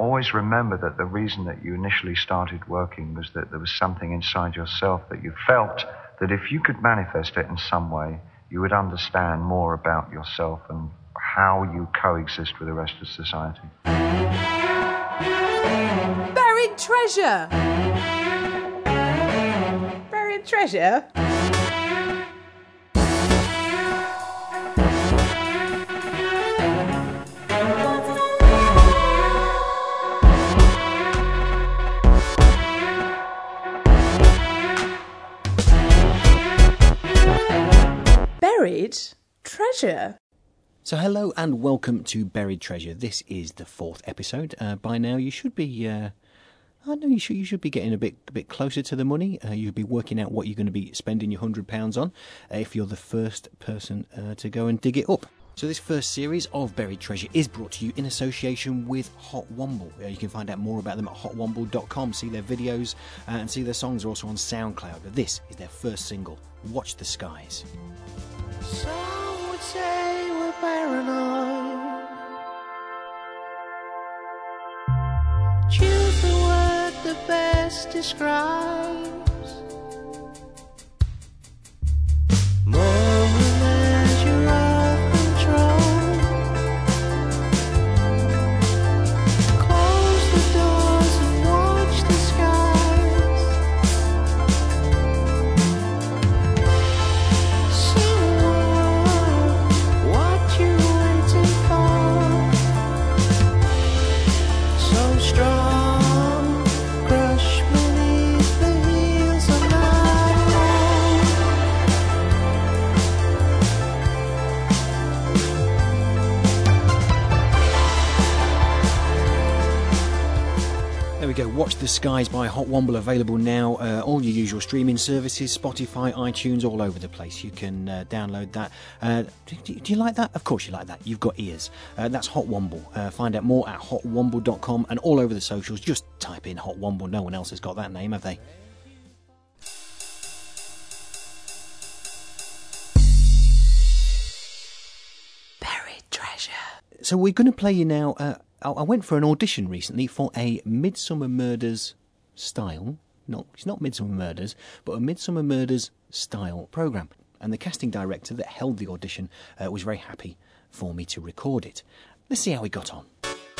always remember that the reason that you initially started working was that there was something inside yourself that you felt that if you could manifest it in some way, you would understand more about yourself and how you coexist with the rest of society. Buried treasure! Buried treasure? Buried treasure? So hello and welcome to Buried Treasure. This is the 4th episode. By now you should be, I know you should be getting a bit closer to the money. You'll be working out what you're going to be spending your £100 on if you're the first person to go and dig it up. So this first series of Buried Treasure is brought to you in association with Hot Womble. You can find out more about them at hotwomble.com, see their videos and see their songs are also on SoundCloud. But this is their first single, Watch the Skies. Some would say we're paranoid. Choose the word that best describes. Moral measure of control. Close the doors and watch the skies. See what you waiting for. So strong, crush beneath the heels of my own. There we go, Watch the Skies by Hot Womble, available now, all your usual streaming services, Spotify, iTunes, all over the place. You can download that. Do you like that? Of course you like that. You've got ears. That's Hot Womble. Find out more at hotwomble.com and all over the socials. Just type in Hot Womble. No one else has got that name, have they? Buried treasure. So we're going to play you now. I went for an audition recently for a Midsummer Murders style. No, it's not Midsummer Murders, but a Midsummer Murders style programme. And the casting director that held the audition was very happy for me to record it. Let's see how we got on.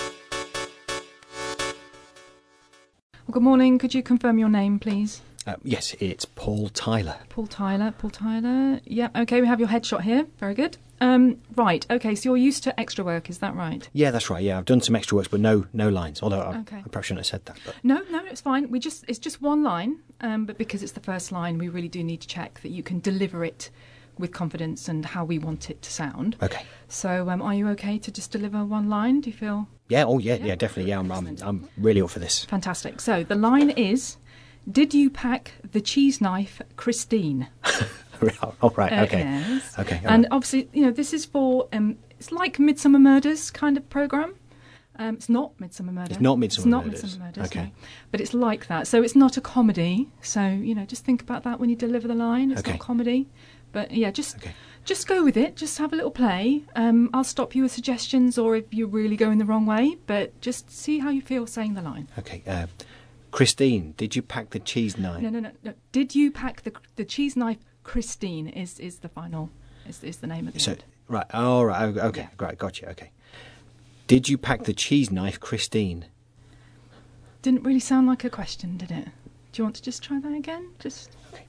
Well, good morning. Could you confirm your name, please? Yes, it's Paul Tyler. Paul Tyler. Yeah, okay, we have your headshot here. Very good. Right, okay, so you're used to extra work, is that right? Yeah, that's right. Yeah, I've done some extra works, but no lines. Although I perhaps shouldn't have said that. But. No, it's fine. It's just one line, but because it's the first line, we really do need to check that you can deliver it with confidence and how we want it to sound. Okay. So, are you okay to just deliver one line? Do you feel? Yeah. Oh, yeah. Definitely. Yeah, I'm really up for this. Fantastic. So the line is, did you pack the cheese knife, Christine? Oh, right, okay. Yes. Okay. And obviously, this is for, it's like Midsummer Murders kind of programme. It's not Midsummer Murders. It's not Midsummer Murders, okay. no. But it's like that. So it's not a comedy. So, just think about that when you deliver the line. It's not comedy. But, yeah, just go with it. Just have a little play. I'll stop you with suggestions or if you're really going the wrong way. But just see how you feel saying the line. Okay. Christine, did you pack the cheese knife? No. Did you pack the cheese knife? Christine is the final, is the name of the end. Right, all right, okay, yeah. Right, gotcha, okay. Did you pack the cheese knife, Christine? Didn't really sound like a question, did it? Do you want to just try that again? Okay.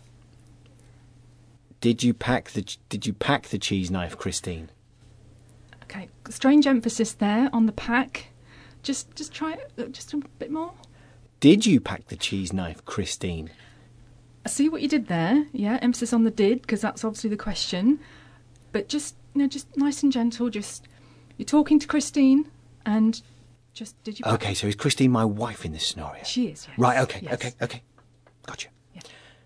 Did you pack the cheese knife, Christine? Okay, strange emphasis there on the pack. Just try it, just a bit more. Did you pack the cheese knife, Christine? I see what you did there. Yeah, emphasis on the did, because that's obviously the question. But just nice and gentle. You're talking to Christine, and did you? Okay, so is Christine my wife in this scenario? She is. Yes. Right. Okay. Yes. Okay. Gotcha. Yeah.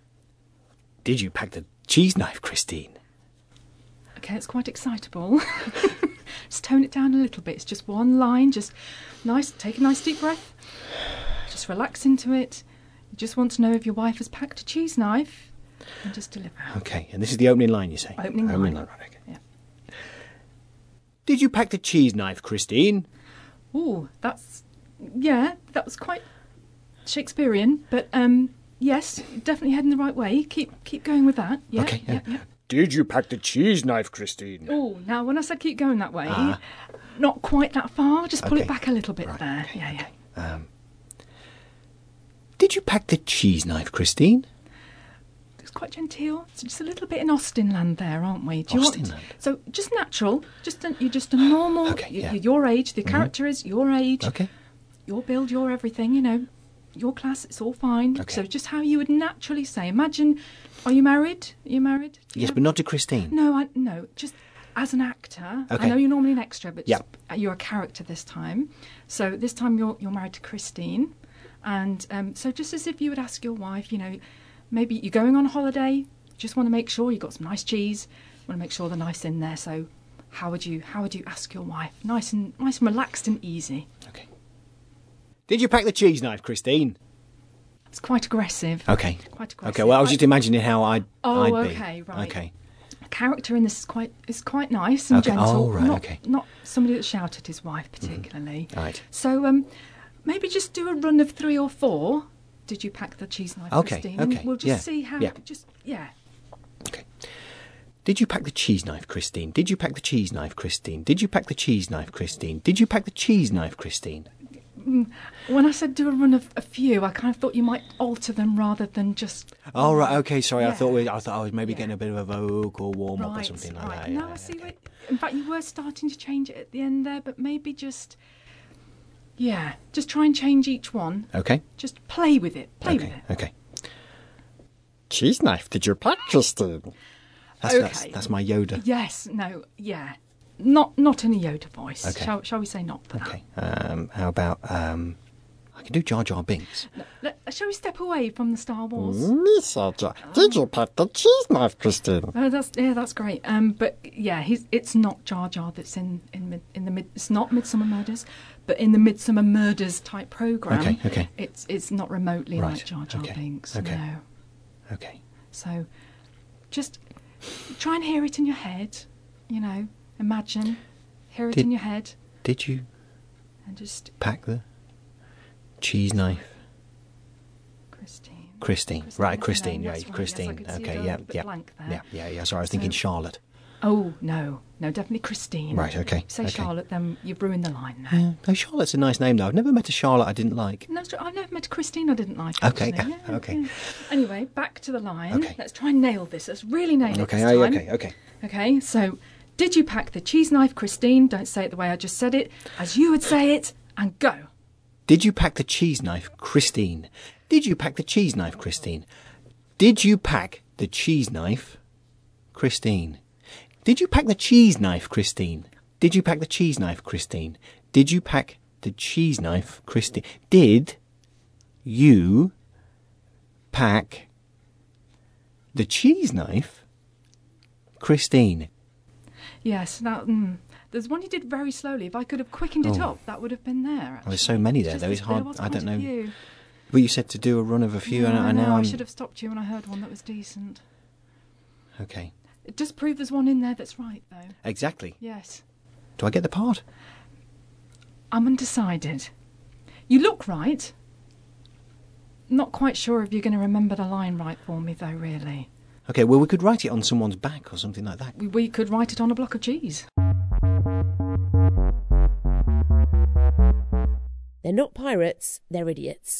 Did you pack the cheese knife, Christine? Okay, it's quite excitable. Just tone it down a little bit. It's just one line. Just nice. Take a nice deep breath. Just relax into it. You just want to know if your wife has packed a cheese knife and just deliver. Okay, and this is the opening line, you say? Opening line. Right, okay. Yeah. Did you pack the cheese knife, Christine? Ooh, that's Yeah, that was quite Shakespearean, but yes, definitely heading the right way. Keep going with that. Yeah, Okay, yeah. Did you pack the cheese knife, Christine? Oh, now when I said keep going that way, not quite that far. Just pull Okay. it back a little bit Right, there. okay, Yeah, yeah. Did you pack the cheese knife, Christine? It's quite genteel. It's just a little bit in Austin land there, aren't we? Do you Austin want land? so just natural? You're just a normal. Okay, yeah. You're your age. The character is your age. Okay. Your build, your everything. You know, your class. It's all fine. Okay. So just how you would naturally say. Imagine. Are you married? Are you married? Do you Yes, have- but not to Christine. No. Just as an actor. Okay. I know you're normally an extra, but Yeah. you're a character this time. So this time you're married to Christine, and so just as if you would ask your wife, you know, maybe you're going on holiday. Just want to make sure you got some nice cheese. Want to make sure they're nice in there. So how would you ask your wife? Nice and relaxed and easy. Okay. Did you pack the cheese knife, Christine? It's quite aggressive. Okay. Quite aggressive. Okay, well, I was just imagining how I'd be. Okay, right. Okay. The character in this is quite nice and Okay. gentle. Oh, right, not, okay. Not somebody that shouted at his wife particularly. Right. So maybe just do a run of 3 or 4. Did you pack the cheese knife, Okay, Christine? okay, And we'll just yeah, see how. yeah. Yeah. Okay. Did you pack the cheese knife, Christine? Did you pack the cheese knife, Christine? Did you pack the cheese knife, Christine? Did you pack the cheese knife, Christine? When I said do a run of a few, I kind of thought you might alter them rather than just. Oh, right, okay, sorry. Yeah. I thought I was maybe getting a bit of a vocal warm-up or Right, something like right. that. No, yeah, I see. okay. In fact, you were starting to change it at the end there, but maybe just. Yeah, just try and change each one. Okay. Just play with it. Play with Okay. it. Okay. Cheese knife, did you pack, Christine? That's my Yoda. Yes, no, yeah. Not in a Yoda voice. Okay. Shall we say not for that? Okay. How about I can do Jar Jar Binks. Shall we step away from the Star Wars? Miss Sarja, did you pack the cheese knife, Christine? That's great. But yeah, it's not Jar Jar that's in the mid. It's not Midsummer Murders, but in the Midsummer Murders type program. Okay. It's not remotely Right, like Jar Jar okay, Binks. okay. No. Okay. So, just try and hear it in your head. You know, imagine, hear it in your head, Did you and just pack the cheese knife, Christine. Christine? Right, Christine. No, Yeah, that's right, Christine. yes, I could see Okay. you Yeah. going a bit Yeah. blank there. Yeah. Sorry, I was thinking So- Charlotte. Oh no, definitely Christine. Right, okay, If you say okay. Charlotte, then you've ruined the line there. No, Charlotte's a nice name though. I've never met a Charlotte I didn't like. No, I've never met a Christine I didn't like. Okay, actually. okay. Yeah. Anyway, back to the line. Okay. Let's try and nail this. Let's really nail it Okay. this time. Okay. Okay, so did you pack the cheese knife, Christine? Don't say it the way I just said it, as you would say it, and go. Did you pack the cheese knife, Christine? Did you pack the cheese knife, Christine? Did you pack the cheese knife, Christine? Did you pack the cheese knife, Christine? Did you pack the cheese knife, Christine? Did you pack the cheese knife, Christine? Did you pack the cheese knife, Christine? Yes, there's one you did very slowly. If I could have quickened it up, that would have been there. Actually. Well, there's so many there, Just though. It's there hard. was I don't quite a know. few. But you said to do a run of a few, No, and now I I'm... should have stopped you when I heard one that was decent. Okay. It does prove there's one in there that's right, though. Exactly. Yes. Do I get the part? I'm undecided. You look right. Not quite sure if you're going to remember the line right for me, though, really. Okay, well, we could write it on someone's back or something like that. We could write it on a block of cheese. They're not pirates, they're idiots.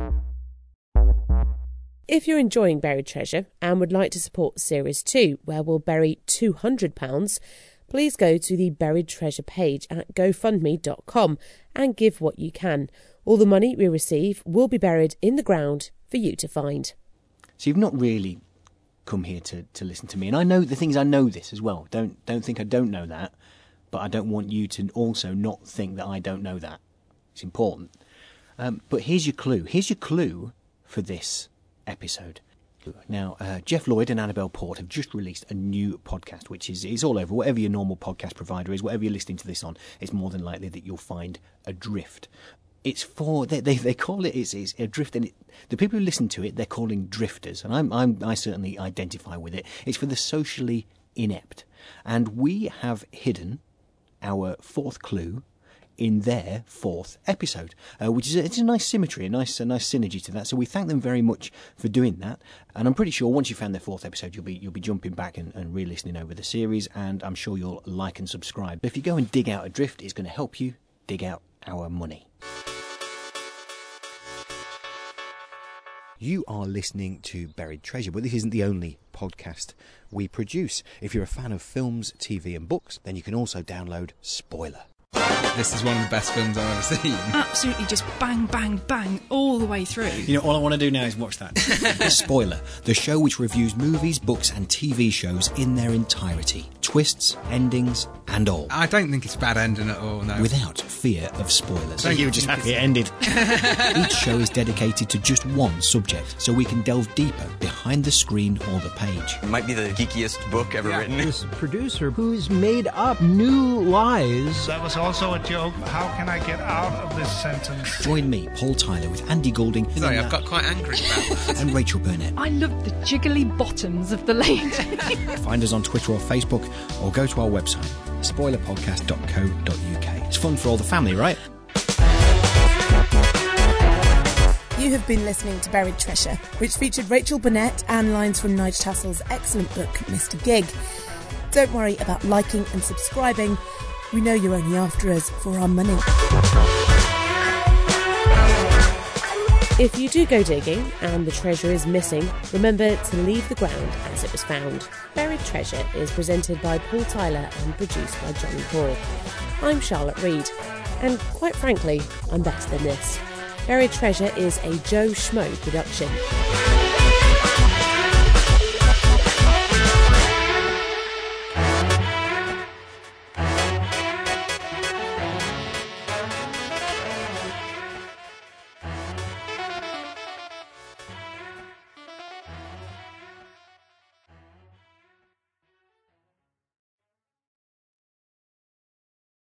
If you're enjoying Buried Treasure and would like to support Series 2, where we'll bury £200, please go to the Buried Treasure page at gofundme.com and give what you can. All the money we receive will be buried in the ground for you to find. So you've not really come here to listen to me. And I know the things, I know this as well. Don't think I don't know that. But I don't want you to also not think that I don't know that. It's important. But here's your clue. Here's your clue for this episode. Now, Jeff Lloyd and Annabelle Port have just released a new podcast, which is all over. Whatever your normal podcast provider is, whatever you're listening to this on, it's more than likely that you'll find Adrift. It's for they call it it's Adrift, and the people who listen to it they're calling drifters, and I certainly identify with it. It's for the socially inept, and we have hidden our fourth clue in their 4th episode, which is it's a nice symmetry, a nice synergy to that. So we thank them very much for doing that. And I'm pretty sure once you found their 4th episode, you'll be jumping back and re-listening over the series, and I'm sure you'll like and subscribe. But if you go and dig out Adrift, it's going to help you dig out our money. You are listening to Buried Treasure, but this isn't the only podcast we produce. If you're a fan of films, TV and books, then you can also download Spoiler. This is one of the best films I've ever seen. Absolutely just bang, bang, bang all the way through. You know, all I want to do now is watch that. Spoiler, the show which reviews movies, books and TV shows in their entirety. Twists, endings and all. I don't think it's a bad ending at all, no. Without fear of spoilers. So you were just happy it ended. Each show is dedicated to just one subject, so we can delve deeper behind the screen or the page. It might be the geekiest book ever written. This producer who's made up new lies. That was also a joke. How can I get out of this sentence? Join me, Paul Tyler, with Andy Goulding. Sorry, I've got quite angry about that. And Rachel Burnett. I love the jiggly bottoms of the lady. Find us on Twitter or Facebook, or go to our website, spoilerpodcast.co.uk. It's fun for all the family, right? You have been listening to Buried Treasure, which featured Rachel Burnett and lines from Nigel Tassel's excellent book, Mr. Gig. Don't worry about liking and subscribing. We know you're only after us for our money. If you do go digging and the treasure is missing, remember to leave the ground as it was found. Buried Treasure is presented by Paul Tyler and produced by Johnny Paul. I'm Charlotte Reed, and quite frankly, I'm better than this. Buried Treasure is a Joe Schmo production.